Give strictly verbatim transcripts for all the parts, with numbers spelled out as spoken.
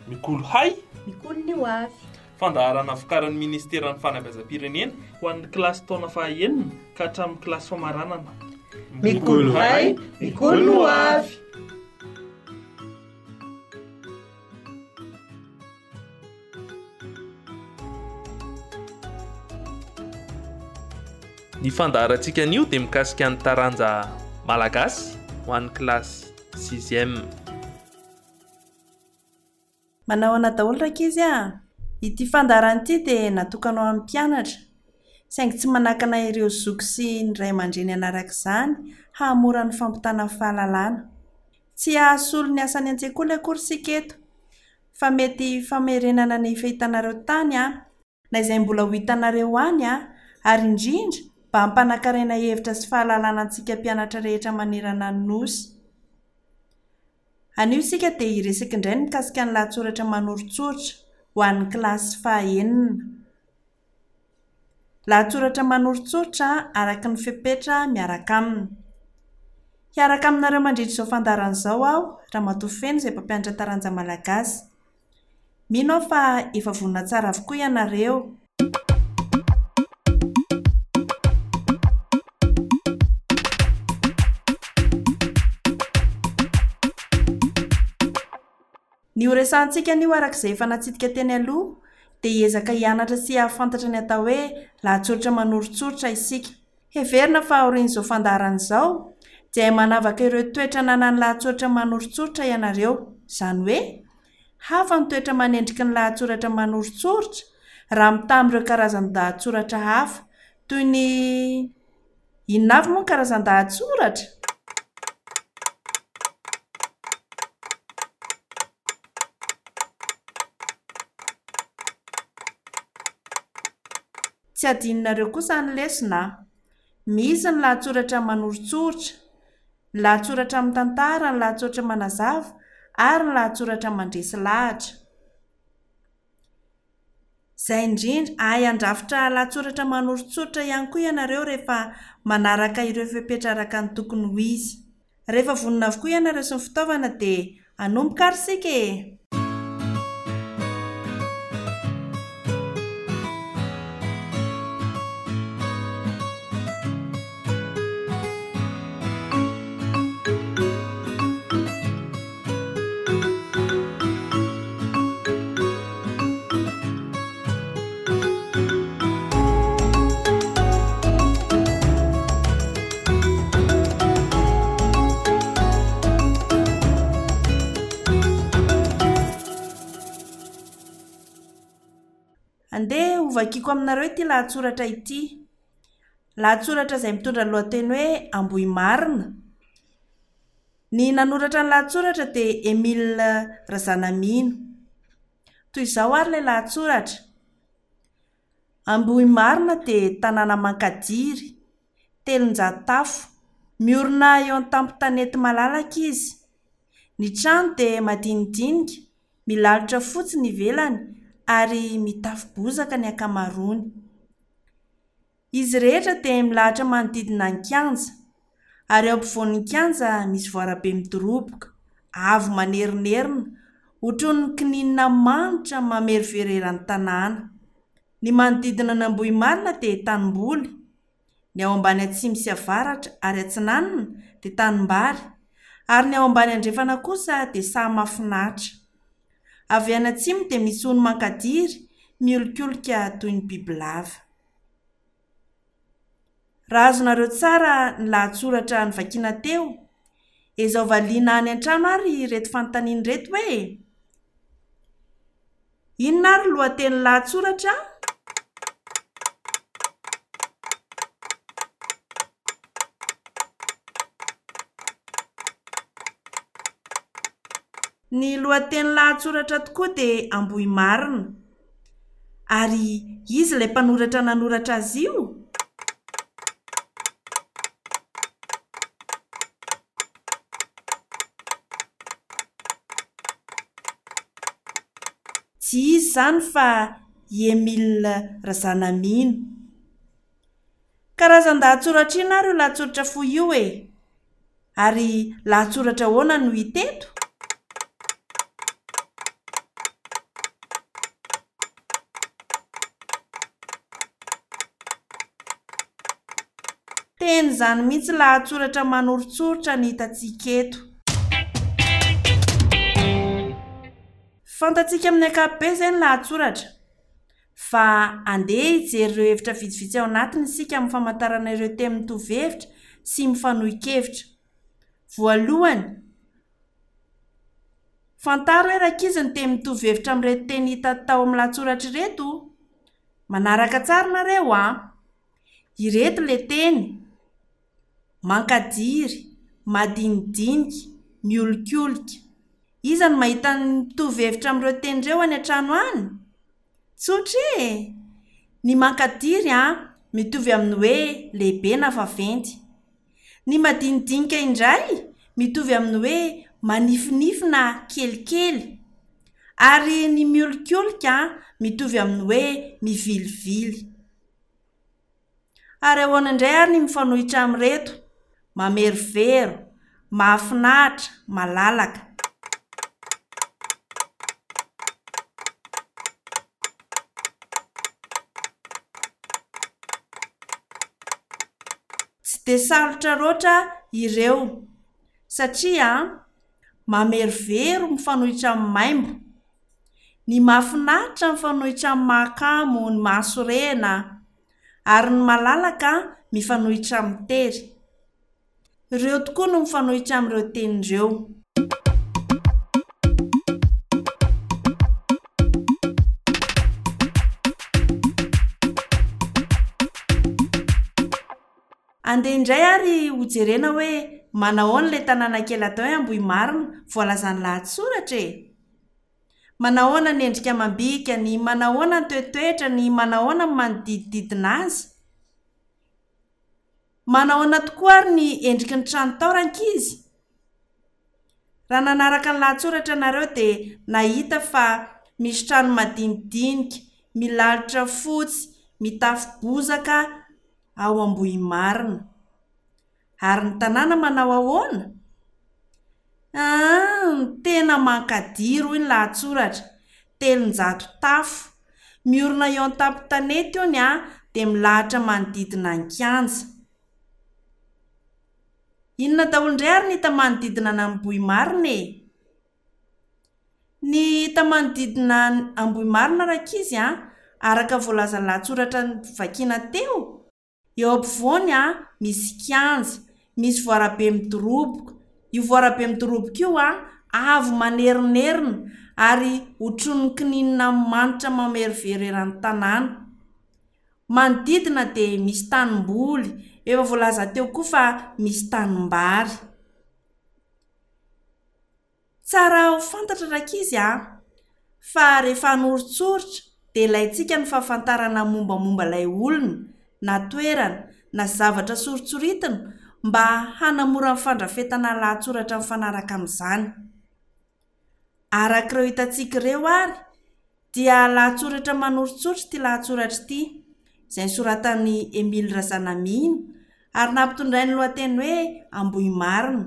Mikolo hay, mikolo ny hoavy. Fandaharana vokarin'ny Ministeran'ny Fanabeazam-pirenena ho an'ny kilasy taona fahaenina ka hatramin'ny kilasy famaranana. Mikolo hay, mikolo ny hoavy. Ny fandaharantsika anio dia mikasika ny taranja malagasy ho an'ny kilasy sixième. Manao ana daholo rankizy a. Ity fandaharana ity dia natokana ho an'ny mpianatra, saingy tsy manakana ireo zoky sy ny ray aman-dreny anaraka izany hahamora ny fampitana fahalalana. Tsy ahasolo ny asan'ny an-tsekoly akory isika eto, fa mety famerenana ny fahitanareo tany a, na izay mbola ho hitanareo any a, ary indrindra mba hampanakarena hevitra sy fahalalana antsika mpianatra rehetra manerana ny nosy. Anio isika dia hiresaka indray ny mikasika ny lahatsoratra manorotsoratra ho an'ny kilasy fahaenina. Lahatsoratra manorotsoratra araka ny fepetra miaraka aminy. Hiaraka aminareo mandritra izao fandaharana izao aho, Ramatoa Feno izay mpampianatra taranja malagasy. Mino aho fa efa vonona tsara avokoa ianareo. Ny horesantsika anio arak'izay efa natsidika teny aloha dia hiezaka hianatra sy hahafantatra ny atao hoe lahatsoratra manorotsoratra isika. Heverina fa aorian'izao fandaharana izao dia manavaka ireo toetra nanan'ny lahatsoratra manorotsoratra ianareo. Izany hoe hafa ny toetra manendrika ny lahatsoratra manorotsoratra raha mitamin'ireo karazan-dahatsoratra hafa toy ny inona avy moa ny karazan-dahatsoratra? Tsy adininareo kosa ny lesona. Misy ny lahatsoratra manorotsoratra, ny lahatsoratra mitantara, ny lahatsoratra manazava ary ny lahatsoratra mandresy lahatra. Izay indrindra ahay handrafitra lahatsoratra manorotsoratra ihany koa ianareo rehefa manaraka ireo fepetra araka ny tokony ho izy. Rehefa vonona avokoa ianareo sy ny fitaovana dia hanomboka ary isika e. Andeha hovakiko aminareo ity lahatsoratra ity. Lahatsoratra izay mitondra ny lohateny hoe Ambohimarina. Ny nanoratra ny lahatsoratra dia Emile Razanamino. Toy izao ary ilay lahatsoratra. Ambohimarina dia tanàna mankadiry, telonjato-tafo, miorina eo an-tampon-tanety malalaka izy. Ny trano dia madinidinika, milalotra fotsy ny ivelany ary mitafo bozaka ny ankamaroany. Izy rehetra dia milahatra manodidina ny kianja, ary eo ampovoan'ny kianja misy voarabe midoroboka, avo manerinerina, ohatran'ny kininina manitra mamerovererany tanàna. Ny manodidina ny Ambohimarina dia tanimboly, ny ao ambany atsimo sy avaratra ary atsinanana dia tanimbary, ary ny ao ambany andrefana kosa dia saha mahafinaritra. Avy any atsimo dia misy ony mankadiry miolikolika toy ny bibilava. Raha azonareo tsara ny lahatsoratra nivakiana teo, izao valiana any an-trano ary reto fanontaniana reto hoe: inona ary lohateny lahatsoratra? Ny lohateny lahatsoratra tokoa dia Ambohimarina. Ary izy ilay mpanoratra nanoratra azy io? Tsy izy izany fa Emile Razanamino. Karazan-dahatsoratra ina ary io lahatsoratra fohy io e? Ary lahatsoratra ahoana no hita eto? Teny zany mihitsy lahatsoratra manoritsoritra ny hitantsika eto. Fantatsika amin'ny ankapobeny izay ny lahatsoratra. Fa andeha hijery ireo hevitra vitsivitsy ao anatiny isika amin'ny famantarana ireo teny mitovy hevitra sy mifanohikevitra. Voalohany, fantaro hoe rakizy ny teny mitovy hevitra amin'ireto teny hita tao amin'ny lahatsoratra ireto. Manaraka tsara nareo a. Ireto le teny: mankadiry, madinidinika, miolikolika. Iza no mahita ny mitovy hevitra amin'ireo teny ireo any an-trano any? Tsotra e! Ny mankadiry a mitovy amin'ny hoe lehibe na vaventy. Ny madinidinika indray mitovy amin'ny hoe manifinify na kelikely. Ary ny miolikolika mitovy amin'ny hoe mivilivily. Ary ahoana indray ary ny mifanohitra amin'ireto: mamerivero, mahafinaritra, malalaka. Tsy dia sarotra loatra ireo satria mamerivero mifanohitra amin'ny maimbo, ny mahafinaritra mifanohitra amin'ny mahakamo, ny mahasorena, ary ny malalaka mifanohitra amin'ny tery. Ireo tokoa no mifanohitra amin'ireo teny ireo. Andeha indray ary hojerena hoe manahoana ilay tanàna kely atao hoe Ambohimarina voalazan'ny lahatsoratra e. Manahoana ny endrika amam-bika, ny manahoana ny toetoetra, ny manahoana ny manodidididina azy. Manahoana tokoa ary ny endriky ny trano tao rankizy. Raha nanaraka ny lahatsoratra nareo dia nahita fa misy trano madinidinika, milalotra fotsy, mitafo bozaka ao Ambohimarina. Ary ny tanàna manao ahoana? Ah, tena mankadiro hoy ny lahatsoratra. Telonjato tafo. Miorina eo an-tampon-tanety io a dia milahatra manodidina ny kianja. Inona daholo indray ary ny hita manodidina ny Ambohimarina e? Ny hita manodidina Ambohimarina rakizy a araka voalazan'ny lahatsoratra vakiana teo. Eo ampovoany a misy kianja, misy voarabe midoroboka. Io voarabe midoroboka io a avo manerinerina ary ohatron'ny kininina manitra mamerivero eran'ny tanàna. Manodidina dia misy tanimboly. Efa voalaza teo koa fa misy tanimbary. Tsara ho fantatra rakizy a fa rehefa hanoritsoritra dia ilaintsika ny fahafantarana mombamomba ilay olona na toerana na zavatra soritsoritana mba hanamora ny fandrafetana lahatsoratra mifanaraka amin'izany. Araka ireo hitantsika ireo ary dia lahatsoratra manoritsoritra ity lahatsoratra ity, izay nosoratan'i Emile Razanamina ary nampitondray ny lohateny hoe Ambohimarina.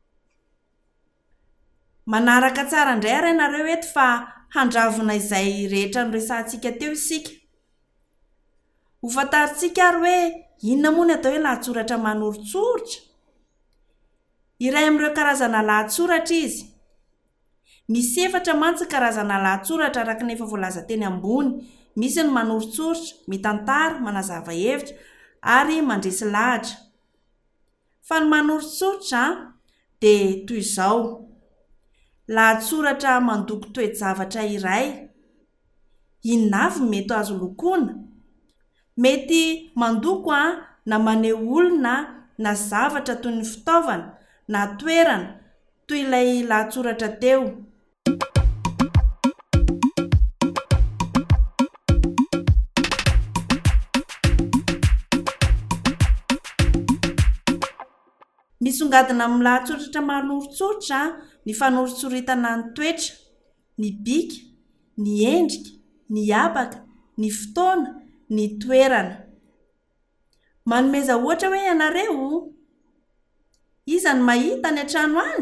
Manaraka tsara indray ary ianareo eto fa handravona izay rehetra noresantsika teo isika. Ho fantaritsika ary hoe inona moa ny atao hoe lahatsoratra manoritsoritra? Iray amin'ireo karazana lahatsoratra izy. Misy efatra mantsy karazana lahatsoratra araka ny efa voalaza teny ambony. Misy ny manoritsoritra, mitantara, manazava hevitra ary mandresy lahatra. Fa ny manoritsoritra dia toy izao: lahatsoratra mandoko toe-javatra iray. Inona avy no mety azo lokoina? Mety mandoko a na maneho olona na zavatra toy ny fitaovana na toerana toy ilay lahatsoratra teo. Misongadina amin'ny lahatsoratra manoritsoritra ny fanoritsoritana ny toetra, ny bika, ny endrika, ny habaka, ny fotoana, ny toerana. Manomeza ohatra hoe ianareo, iza ny mahita any an-trano any?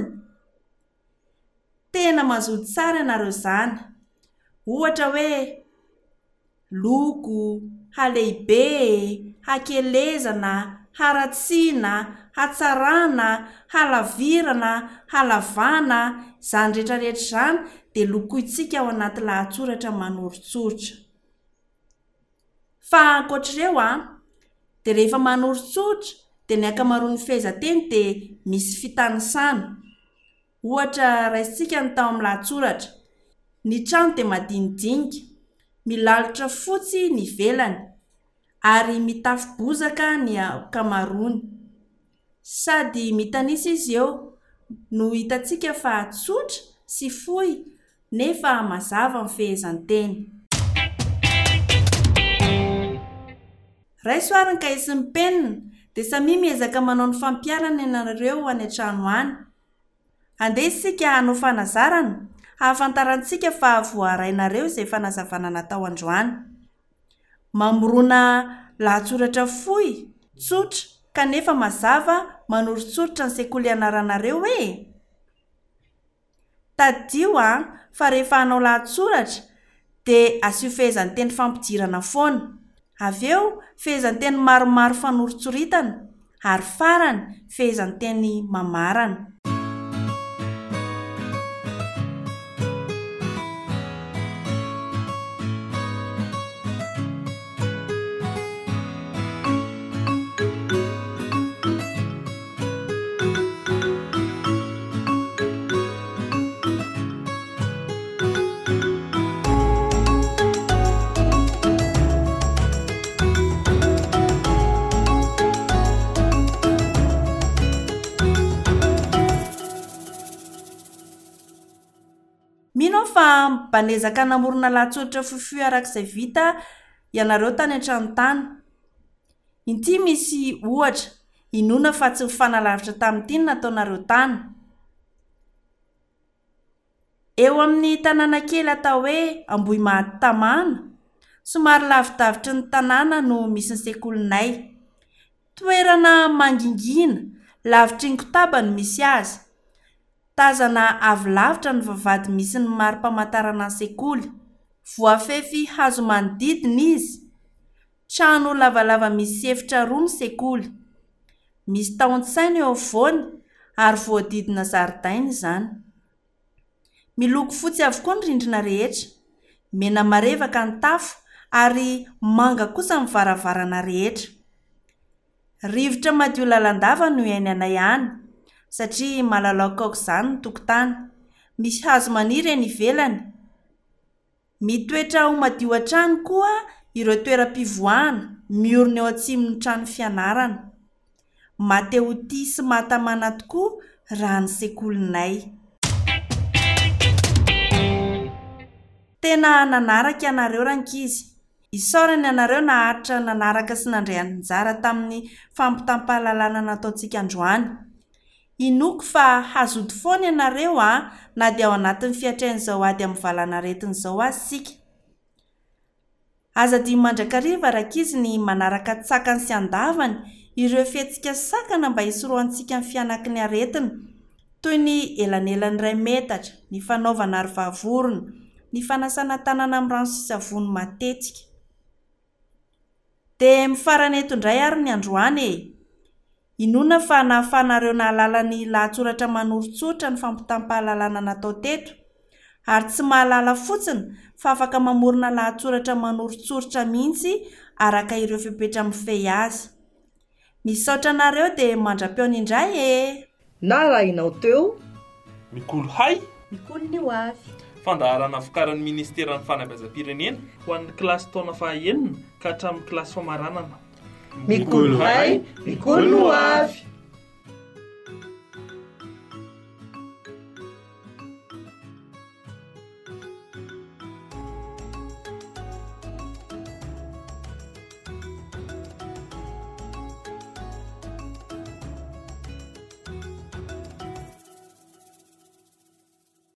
Tena mazoto tsara ianareo izany. Ohatra hoe loko, halehibe, hakelezana, haratsiana, hatsarana, halavirana, halavana, izany rehetrarehetra izany dia lokointsika ao anaty lahatsoratra manoritsoritra. Fa ankoatr'ireo a, dia rehefa manoritsoritra dia ny ankamaroan'ny fehezanteny dia misy fitanisana. Ohatra raisitsika ny tao amin'ny lahatsoratra: ny trano dia madinidinika, milalotra fotsy ny ivelany, ary mitafo bozaka ny ankamaroany. Sady mitanisa izy eo no hitantsika fa tsotra sy fohy nefa mazava amin'ny fehezanteny. Raisoariny ka isin'ny penina dia samy miezaka manao ny fampiarana ianareo any an-trano any. Andeha isika hanao fanazarana hahafantarantsika fa voarainareo izay fanazavana natao androany. Mamorona lahatsoratra fohy, tsotra kanefa mazava manoritsoritra ny sekoly ianaranareo e. Tadio a fa rehefa hanao lahatsoratra dia asio fehezanteny fampidirana foana, avy eo fehezanteny maromaro fanoritsoritana, ary farany fehezanteny mamarana. Mino fa mbanezaka namorona lahatsoratra fohifohy arak'izay vita ianareo tany an-tranontany. Inty misy ohatra: inona fa tsy mifanalavitra tamin'ity ny nataonareo tany. Eo amin'ny tanàna kely atao hoe Ambohimahatamana, somary lavidavitry ny tanàna no misy ny sekolinay. Toerana mangingina, lavitry ny kotaba no misy azy. Tazana avy lavitra ny vavahady misy ny mari-pamantarana ny sekoly. Voafefy hazo manodidina izy. Trano lavalava misy efitra roa ny sekoly. Misy taon-tsaina eo afovoany ary voadidina zaridaina izany. Miloko fotsy avokoa ny rindrina rehetra, mena marevaka ny tafo ary manga kosa ny varavarana rehetra. Rivotra madio lalandava no iainanay any, satria malalaoka aoka izany ny tokotany. Misy hazo maniry eny ivelany. Mitoetra ho madio hatrany koa ireo toeram-pivoahana miorina eo atsimon'ny trano fianarana. Mateo-ty sy mahatamana tokoa raha ny sekolinay. Tena nanaraka ianareo rankizy. Isaorana ianareo naharitra nanaraka sy nandray anjara tamin'ny fampitam-pahalalana nataontsika androany. Inoko fa hazody foana ianareo a, na dia ao anatin'ny fiatrain'izao ady amin'ny valanaretin'izao azy sika. Aza dia mandrakariva rankizy ny manaraka tsakany sy andavany ireo fihetsika sakana mba hisorohantsika ny fianaky ny aretina, toy ny elanelan'ny iray metatra, ny fanaovana arovavorono, ny fanasana tanana amin'ny rano sy savony matetika. Dia mifarana eto indray ary ny androany e. Inona fa nahafahanareo nahalala ny lahatsoratra manoritsoritra ny fampitam-pahalalana natao teto, ary tsy mahalala fotsiny fa afaka mamorona lahatsoratra manoritsoritra mihitsy araka ireo fepetra mifehy azy. Misaotra anareo dia mandra-peony indray e. Na raha inao teo Mikolo hay, Mikolo ny hoavy. fandaharana vokarin'ny ministeran'ny fanabeazam-pirenena ho an'ny kilasy taona fahaenina ka hatramin'ny kilasy famaranana. Mikolo hay, mikolo no avy.